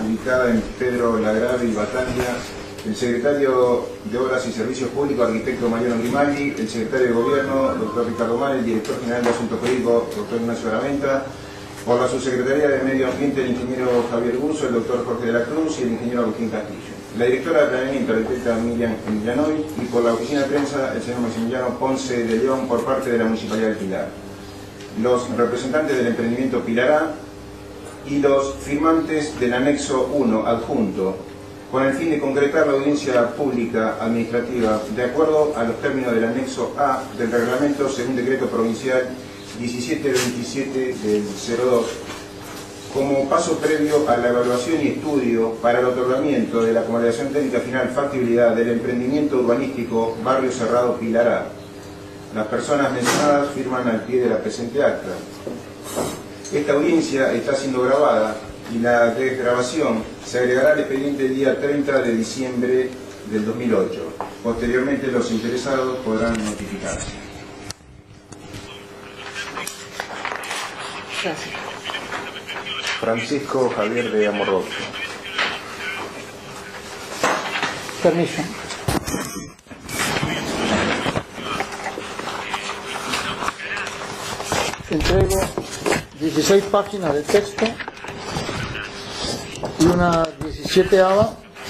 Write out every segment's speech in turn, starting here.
ubicada en Pedro Lagrave y Batalla, el secretario de Obras y Servicios Públicos, arquitecto Mariano Grimaldi, el secretario de Gobierno, doctor Ricardo Mal, el director general de Asuntos Jurídicos, doctor Ignacio Araventa, por la subsecretaría de Medio Ambiente, el ingeniero Javier Burso, el doctor Jorge de la Cruz y el ingeniero Agustín Castillo. La directora de Planeamiento, la arquitecta Miriam Emilianoy, y por la oficina de prensa, el señor Maximiliano Ponce de León, por parte de la Municipalidad de Pilar. Los representantes del emprendimiento Pilará y los firmantes del anexo 1 adjunto, con el fin de concretar la audiencia pública administrativa de acuerdo a los términos del anexo A del reglamento según decreto provincial 1727 del 02, como paso previo a la evaluación y estudio para el otorgamiento de la convalidación técnica final factibilidad del emprendimiento urbanístico Barrio Cerrado Pilará. Las personas mencionadas firman al pie de la presente acta. Esta audiencia está siendo grabada y la desgrabación se agregará al expediente el día 30 de diciembre del 2008. Posteriormente los interesados podrán notificarse. Gracias. Francisco Javier de Amorroso. Permiso. Entrego 16 páginas de texto y una 17ª,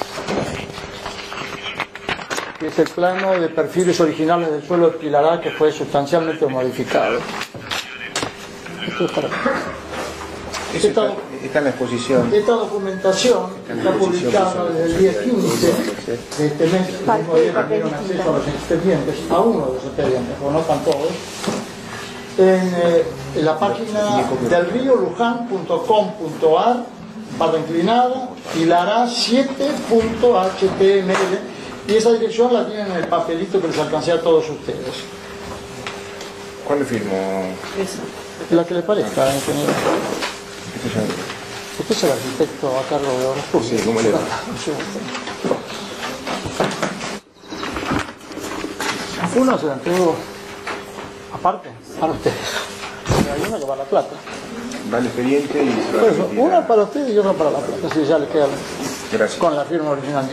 que es el plano de perfiles originales del suelo de Pilará, que fue sustancialmente modificado. Esto es para... Está en la exposición. Esta documentación está publicada desde el día 15 de este mes. El mismo día tuvieron acceso a los expedientes, a uno de los expedientes, o no están todos, en la página delriolujan.com.ar, barra inclinada, Pilará 7.html, y esa dirección la tienen en el papelito que les alcancé a todos ustedes. ¿Cuál le firmo? Esa. La que le parezca, ingeniero. Usted es el arquitecto a cargo de obras públicas. Sí, ¿cómo le va? Uno se la entrego aparte para ustedes. Hay una que va a La Plata. Va el expediente y se Por eso, una para ustedes y otra para La Plata, si ya le queda Gracias. con la firma original.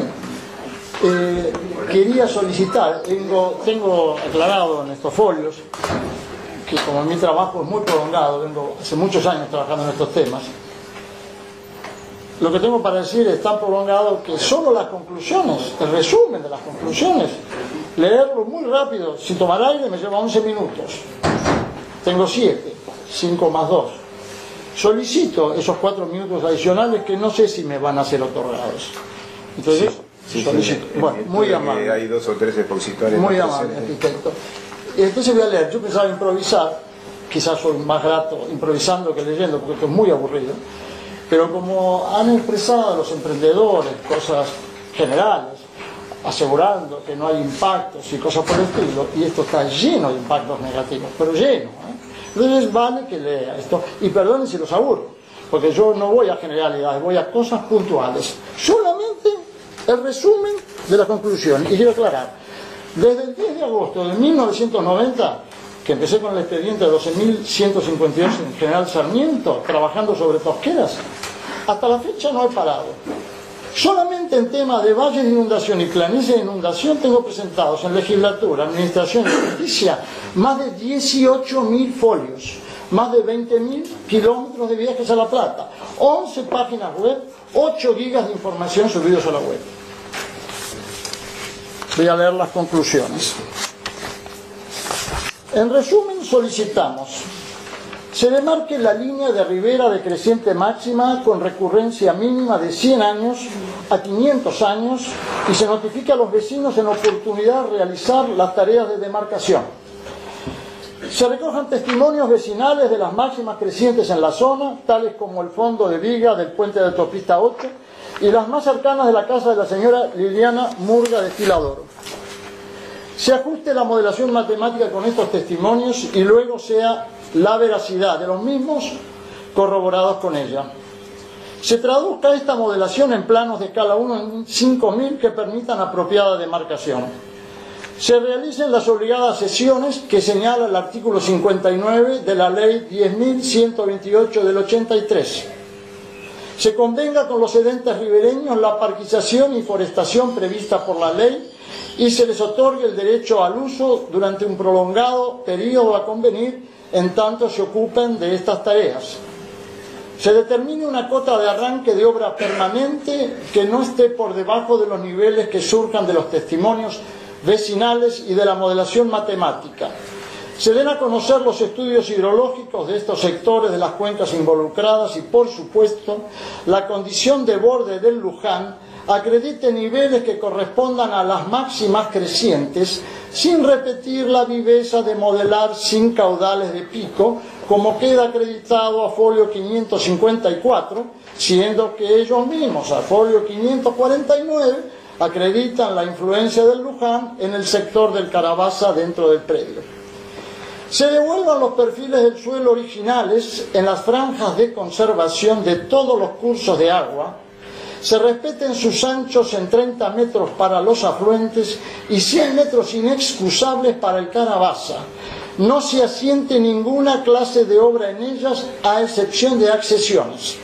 Quería solicitar, tengo aclarado en estos folios, que como mi trabajo es muy prolongado, vengo hace muchos años trabajando en estos temas, lo que tengo para decir es tan prolongado que solo las conclusiones, el resumen de las conclusiones, leerlo muy rápido, sin tomar aire, me lleva 11 minutos. Tengo 7, 5 más 2. Solicito esos 4 minutos adicionales que no sé si me van a ser otorgados. Entonces, solicito. Bueno, muy amable. Hay 2 o 3 expositores. Muy amable, arquitecto. Entonces voy a leer. Yo pensaba improvisar, quizás soy más grato improvisando que leyendo, porque esto es muy aburrido. Pero como han expresado los emprendedores cosas generales, asegurando que no hay impactos y cosas por el estilo, y esto está lleno de impactos negativos, pero lleno, entonces vale que lea esto. Y perdonen si los aburro, porque yo no voy a generalidades, voy a cosas puntuales. Solamente el resumen de la conclusión. Y quiero aclarar. Desde el 10 de agosto de 1990, que empecé con el expediente 12.158 en General Sarmiento, trabajando sobre tosqueras, hasta la fecha no he parado. Solamente en temas de valles de inundación y planicies de inundación tengo presentados en legislatura, administración y justicia más de 18.000 folios, más de 20.000 kilómetros de viajes a La Plata, 11 páginas web, 8 gigas de información subidos a la web. Voy a leer las conclusiones. En resumen, solicitamos: se demarque la línea de ribera decreciente máxima con recurrencia mínima de 100 años a 500 años y se notifique a los vecinos en oportunidad de realizar las tareas de demarcación. Se recojan testimonios vecinales de las máximas crecientes en la zona, tales como el fondo de viga del puente de autopista 8 y las más cercanas de la casa de la señora Liliana Murga de Filadoro. Se ajuste la modelación matemática con estos testimonios y luego sea la veracidad de los mismos corroborados con ella. Se traduzca esta modelación en planos de escala 1 en 5.000 que permitan apropiada demarcación. Se realicen las obligadas sesiones que señala el artículo 59 de la ley 10.128 del 83. Se convenga con los entes ribereños la parquización y forestación prevista por la ley y se les otorgue el derecho al uso durante un prolongado periodo a convenir en tanto se ocupen de estas tareas. Se determine una cota de arranque de obra permanente que no esté por debajo de los niveles que surjan de los testimonios vecinales y de la modelación matemática. Se den a conocer los estudios hidrológicos de estos sectores de las cuencas involucradas y, por supuesto, la condición de borde del Luján acredite niveles que correspondan a las máximas crecientes, sin repetir la viveza de modelar sin caudales de pico, como queda acreditado a folio 554, siendo que ellos mismos, a folio 549, acreditan la influencia del Luján en el sector del Carabaza dentro del predio. Se devuelvan los perfiles del suelo originales en las franjas de conservación de todos los cursos de agua, se respeten sus anchos en 30 metros para los afluentes y 100 metros inexcusables para el Carabaza. No se asiente ninguna clase de obra en ellas, a excepción de accesiones.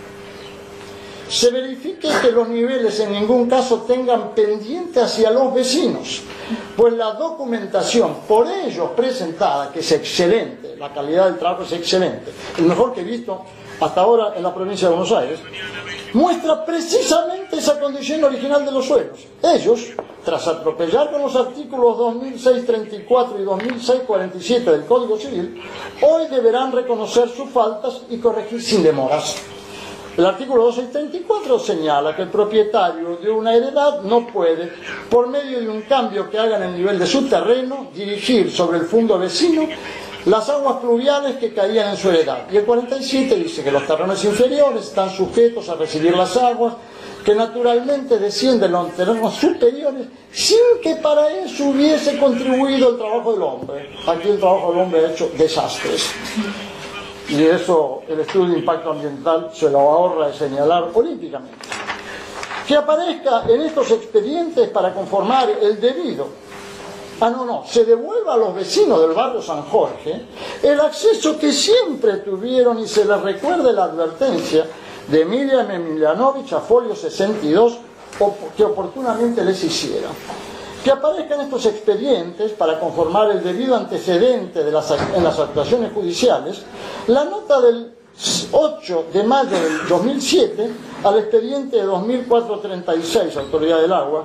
Se verifique que los niveles en ningún caso tengan pendiente hacia los vecinos, pues la documentación por ellos presentada, que es excelente, la calidad del trabajo es excelente, el mejor que he visto hasta ahora en la provincia de Buenos Aires, muestra precisamente esa condición original de los suelos. Ellos, tras atropellar con los artículos 2634 y 2647 del Código Civil, hoy deberán reconocer sus faltas y corregir sin demoras. El artículo 2634 señala que el propietario de una heredad no puede, por medio de un cambio que haga en el nivel de su terreno, dirigir sobre el fondo vecino las aguas pluviales que caían en su heredad. Y el 47 dice que los terrenos inferiores están sujetos a recibir las aguas que naturalmente descienden a los terrenos superiores sin que para eso hubiese contribuido el trabajo del hombre. Aquí el trabajo del hombre ha hecho desastres. Y eso el estudio de impacto ambiental se lo ahorra de señalar olímpicamente. Que aparezca en estos expedientes para conformar el debido. Se devuelva a los vecinos del barrio San Jorge el acceso que siempre tuvieron y se les recuerde la advertencia de Miriam Emilianovich a folio 62 que oportunamente les hiciera. Que aparezcan estos expedientes para conformar el debido antecedente en las actuaciones judiciales, la nota del 8 de mayo del 2007 al expediente de 2436, Autoridad del Agua,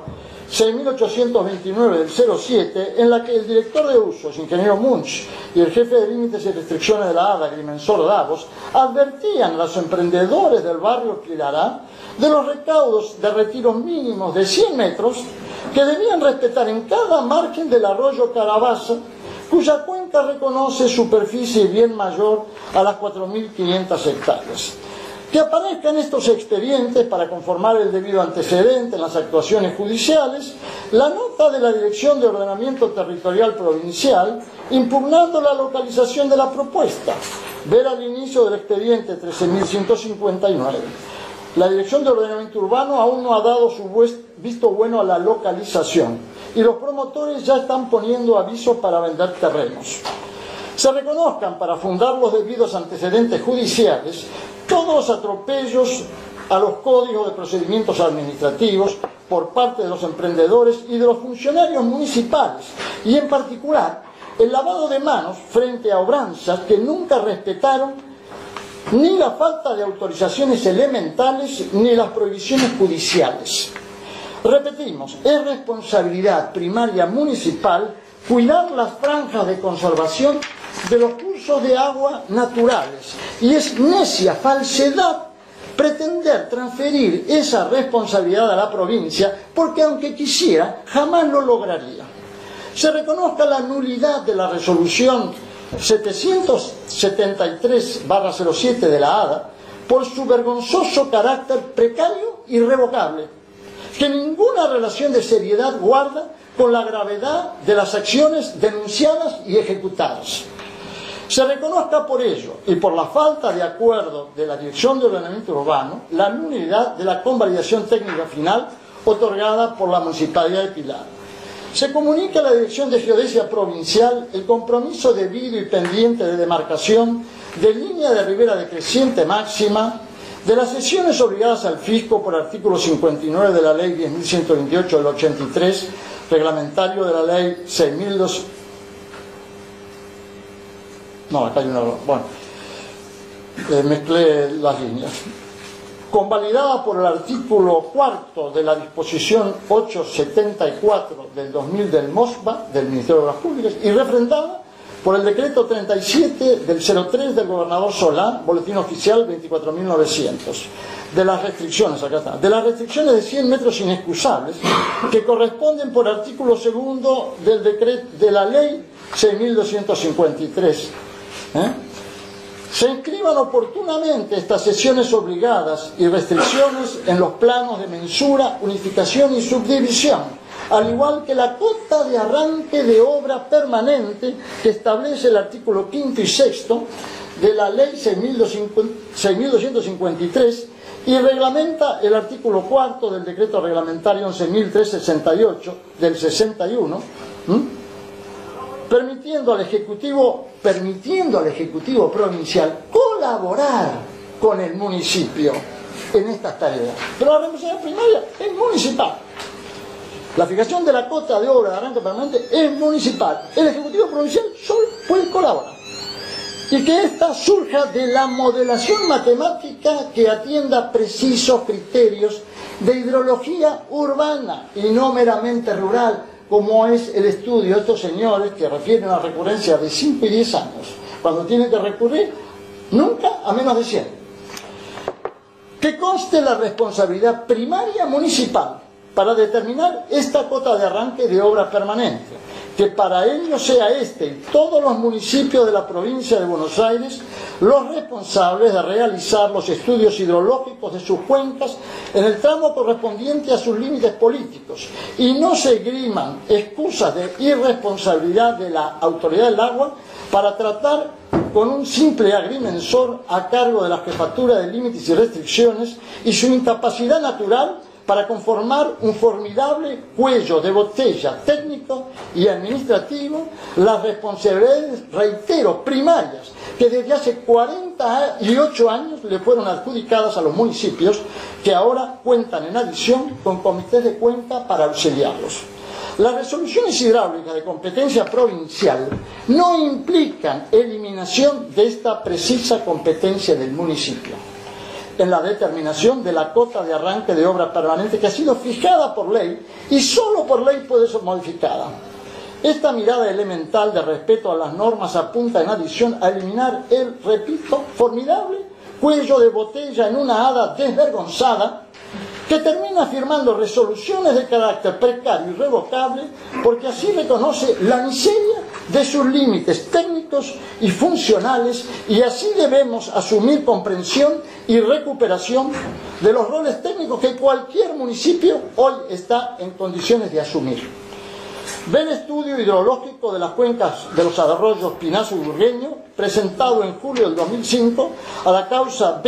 6.829 del 07, en la que el director de usos, ingeniero Munch, y el jefe de límites y restricciones de la ADA, Agrimensor Davos, advertían a los emprendedores del barrio Pilará de los recaudos de retiros mínimos de 100 metros que debían respetar en cada margen del arroyo Carabaza, cuya cuenca reconoce superficie bien mayor a las 4.500 hectáreas. Que aparezcan estos expedientes para conformar el debido antecedente en las actuaciones judiciales, la nota de la Dirección de Ordenamiento Territorial Provincial impugnando la localización de la propuesta, ver al inicio del expediente 13.159. La Dirección de Ordenamiento Urbano aún no ha dado su visto bueno a la localización y los promotores ya están poniendo avisos para vender terrenos. Se reconozcan para fundar los debidos antecedentes judiciales todos los atropellos a los códigos de procedimientos administrativos por parte de los emprendedores y de los funcionarios municipales, y en particular el lavado de manos frente a obranzas que nunca respetaron ni la falta de autorizaciones elementales ni las prohibiciones judiciales. Repetimos, es responsabilidad primaria municipal cuidar las franjas de conservación de los cursos de agua naturales, y es necia falsedad pretender transferir esa responsabilidad a la provincia, porque aunque quisiera, jamás lo lograría. Se reconozca la nulidad de la resolución 773/07 de la ADA por su vergonzoso carácter precario e irrevocable, que ninguna relación de seriedad guarda con la gravedad de las acciones denunciadas y ejecutadas. Se reconozca por ello y por la falta de acuerdo de la Dirección de Ordenamiento Urbano la nulidad de la convalidación técnica final otorgada por la Municipalidad de Pilar. Se comunica a la Dirección de Geodesia Provincial el compromiso debido y pendiente de demarcación de línea de ribera decreciente máxima De las cesiones obligadas al fisco por artículo 59 de la ley 10.128 del 83, reglamentario de la ley 6.200... No, acá hay una... Bueno, mezclé las líneas. Convalidada por el artículo 4 de la disposición 874 del 2000 del MOSBA, del Ministerio de Obras Públicas, y refrendada por el decreto 37 del 03 del gobernador Solá, boletín oficial 24.900, de las restricciones, acá está, de las restricciones de 100 metros inexcusables que corresponden por artículo 2 del decreto de la ley 6.253. Se inscriban oportunamente estas cesiones obligadas y restricciones en los planos de mensura, unificación y subdivisión, al igual que la cota de arranque de obra permanente que establece el artículo 5 y 6 de la ley 6.253 y reglamenta el artículo 4 del decreto reglamentario 11.368 del 61, permitiendo al Ejecutivo Provincial colaborar con el municipio en estas tareas. Pero la responsabilidad primaria es municipal. La fijación de la cota de obra de arranque permanente es municipal. El Ejecutivo Provincial solo puede colaborar. Y que ésta surja de la modelación matemática que atienda precisos criterios de hidrología urbana y no meramente rural, como es el estudio de estos señores que refieren a recurrencia de 5 y 10 años, cuando tienen que recurrir nunca a menos de 100. Que conste la responsabilidad primaria municipal para determinar esta cota de arranque de obra permanente, que para ello sea este y todos los municipios de la provincia de Buenos Aires los responsables de realizar los estudios hidrológicos de sus cuencas en el tramo correspondiente a sus límites políticos y no se esgriman excusas de irresponsabilidad de la autoridad del agua para tratar con un simple agrimensor a cargo de la jefatura de límites y restricciones y su incapacidad natural para conformar un formidable cuello de botella técnico y administrativo, las responsabilidades, reitero, primarias, que desde hace 48 años le fueron adjudicadas a los municipios, que ahora cuentan en adición con comités de cuenca para auxiliarlos. Las resoluciones hidráulicas de competencia provincial no implican eliminación de esta precisa competencia del municipio en la determinación de la cota de arranque de obra permanente que ha sido fijada por ley y solo por ley puede ser modificada. Esta mirada elemental de respeto a las normas apunta en adición a eliminar el, repito, formidable cuello de botella en una hada desvergonzada que termina firmando resoluciones de carácter precario y irrevocable porque así reconoce la miseria de sus límites técnicos y funcionales y así debemos asumir comprensión y recuperación de los roles técnicos que cualquier municipio hoy está en condiciones de asumir. Ve el estudio hidrológico de las cuencas de los arroyos Pinazo y Burgueño, presentado en julio del 2005 a la causa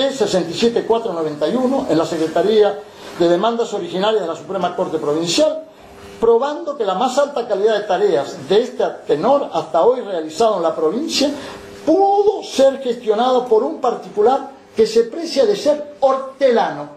B67491 en la Secretaría de Demandas Originarias de la Suprema Corte Provincial, probando que la más alta calidad de tareas de este tenor hasta hoy realizado en la provincia pudo ser gestionado por un particular que se precia de ser hortelano,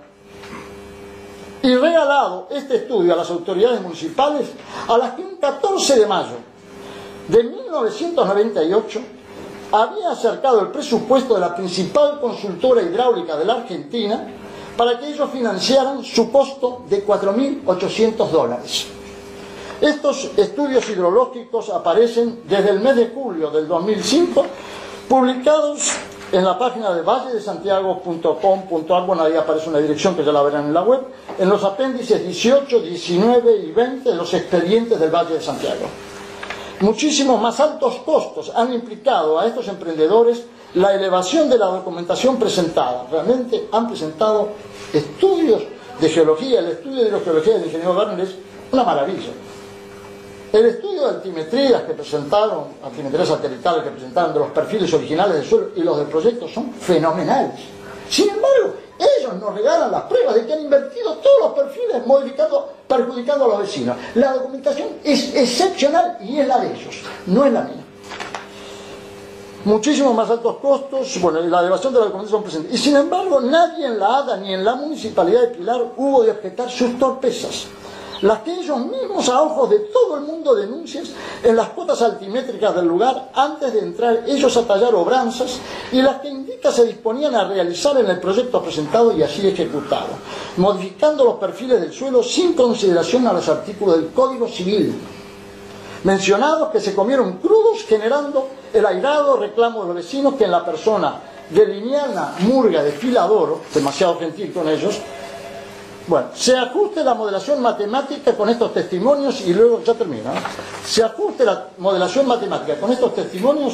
y regalado este estudio a las autoridades municipales, a las que un 14 de mayo de 1998 había acercado el presupuesto de la principal consultora hidráulica de la Argentina para que ellos financiaran su costo de $4.800. Estos estudios hidrológicos aparecen desde el mes de julio del 2005, publicados en la página de valledesantiago.com.ar, bueno, ahí aparece una dirección que ya la verán en la web, en los apéndices 18, 19 y 20 de los expedientes del Valle de Santiago. Muchísimos más altos costos han implicado a estos emprendedores la elevación de la documentación presentada. Realmente han presentado estudios de geología, el estudio de hidrogeología del ingeniero Werner es una maravilla. El estudio de altimetrías que presentaron, altimetrías satelitales que presentaron de los perfiles originales del suelo y los del proyecto son fenomenales. Sin embargo, ellos nos regalan las pruebas de que han invertido todos los perfiles perjudicando a los vecinos. La documentación es excepcional y es la de ellos, no es la mía. muchísimo más altos costos, bueno, y la elevación de la documentación presente. Y sin embargo, nadie en la ADA ni en la Municipalidad de Pilar hubo de objetar sus torpezas, las que ellos mismos a ojos de todo el mundo denuncian en las cotas altimétricas del lugar antes de entrar ellos a tallar obranzas, y las que indica se disponían a realizar en el proyecto presentado y así ejecutado, modificando los perfiles del suelo sin consideración a los artículos del Código Civil mencionados, que se comieron crudos, generando el airado reclamo de los vecinos, que en la persona de Liliana Murga de Filadoro, demasiado gentil con ellos, bueno, se ajuste la modelación matemática con estos testimonios, y luego ya termina, ¿no? Se ajuste la modelación matemática con estos testimonios,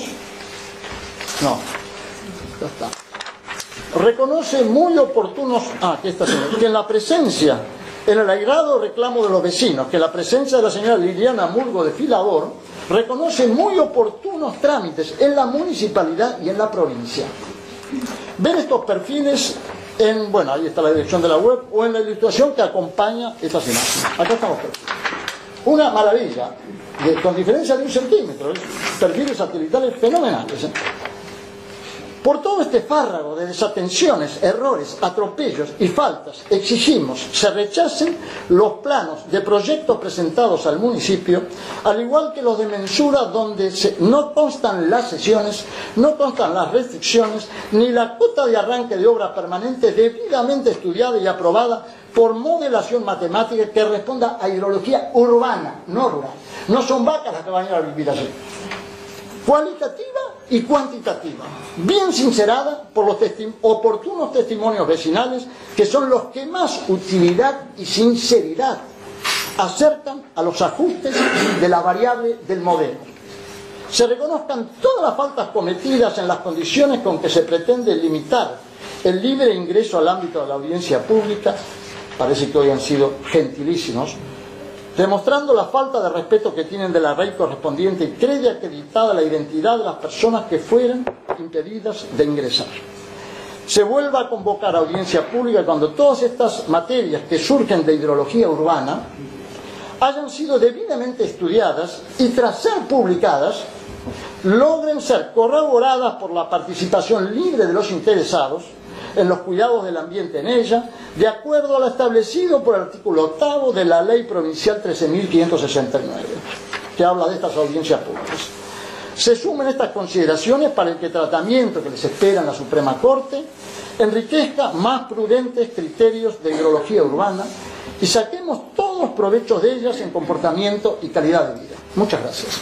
no, ya está. Reconoce muy oportunos, que en la presencia, en el airado reclamo de los vecinos, que la presencia de la señora Liliana Murgo de Filador reconoce muy oportunos trámites en la municipalidad y en la provincia. Ver estos perfiles en, bueno, ahí está la dirección de la web, o en la ilustración que acompaña estas imágenes. Acá estamos. Una maravilla, con diferencia de 1 centímetro, perfiles satelitales fenomenales. Por todo este fárrago de desatenciones, errores, atropellos y faltas, exigimos se rechacen los planos de proyectos presentados al municipio, al igual que los de mensura, donde no constan las sesiones, no constan las restricciones, ni la cuota de arranque de obra permanente debidamente estudiada y aprobada por modelación matemática que responda a hidrología urbana, no rural. No son vacas las que van a ir a vivir allí. Cualitativa y cuantitativa, bien sincerada por los oportunos testimonios vecinales, que son los que más utilidad y sinceridad acercan a los ajustes de la variable del modelo. Se reconozcan todas las faltas cometidas en las condiciones con que se pretende limitar el libre ingreso al ámbito de la audiencia pública, parece que hoy han sido gentilísimos, demostrando la falta de respeto que tienen de la ley correspondiente y cree acreditada la identidad de las personas que fueran impedidas de ingresar. Se vuelva a convocar a audiencia pública cuando todas estas materias que surgen de hidrología urbana hayan sido debidamente estudiadas y, tras ser publicadas, logren ser corroboradas por la participación libre de los interesados en los cuidados del ambiente en ella, de acuerdo a lo establecido por el artículo 8º de la Ley Provincial 13.569, que habla de estas audiencias públicas. Se sumen estas consideraciones para el que tratamiento que les espera en la Suprema Corte enriquezca más prudentes criterios de hidrología urbana y saquemos todos provechos de ellas en comportamiento y calidad de vida. Muchas gracias.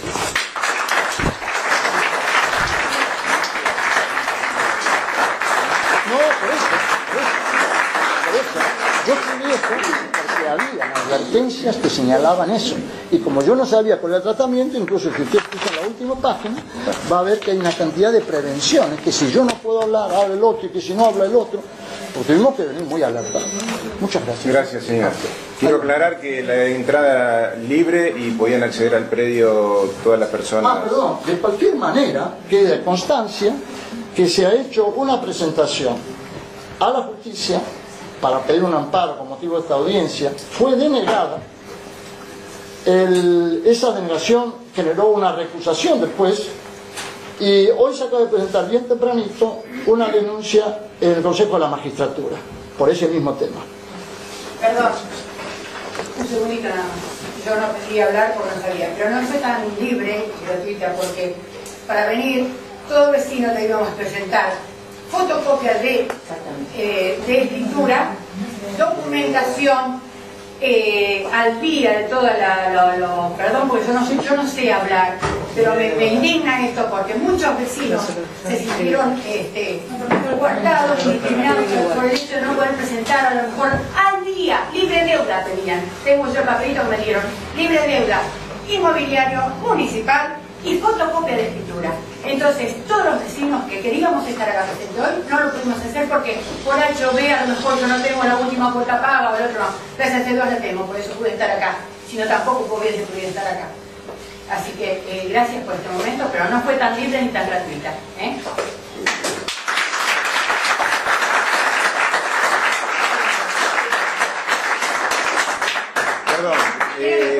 Yo escribí esto porque había advertencias que señalaban eso, y como yo no sabía cuál era el tratamiento, incluso si usted escucha en la última página, va a ver que hay una cantidad de prevenciones, que si yo no puedo hablar, habla el otro, y que si no habla el otro, pues tuvimos que venir muy alertados. Muchas gracias. Gracias, señor. Quiero aclarar que la entrada libre y podían acceder al predio todas las personas. Perdón, de cualquier manera, queda constancia que se ha hecho una presentación a la justicia para pedir un amparo con motivo de esta audiencia, fue denegada. Esa denegación generó una recusación después, y hoy se acaba de presentar bien tempranito una denuncia en el Consejo de la Magistratura por ese mismo tema. Perdón, un segundito nada más. Yo no quería hablar porque no sabía, pero no fue tan libre y gratuita, porque para venir todo vecino le íbamos a presentar fotocopias de escritura, documentación al día de toda perdón, porque yo no sé hablar, pero me indigna esto porque muchos vecinos se sintieron coartados y discriminados por el hecho de no poder presentar a lo mejor al día, libre deuda tenían. Tengo yo el papelito que me dieron, libre deuda, inmobiliario, municipal y fotocopia de escritura. Entonces, todos los vecinos que queríamos estar acá presentes hoy, no lo pudimos hacer porque por HB a lo mejor yo no tengo la última cuota paga o el otro no. Gracias a Dios la tengo, por eso pude estar acá. Si no, tampoco pudiese estar acá. Así que gracias por este momento, pero no fue tan libre ni tan gratuita. Perdón.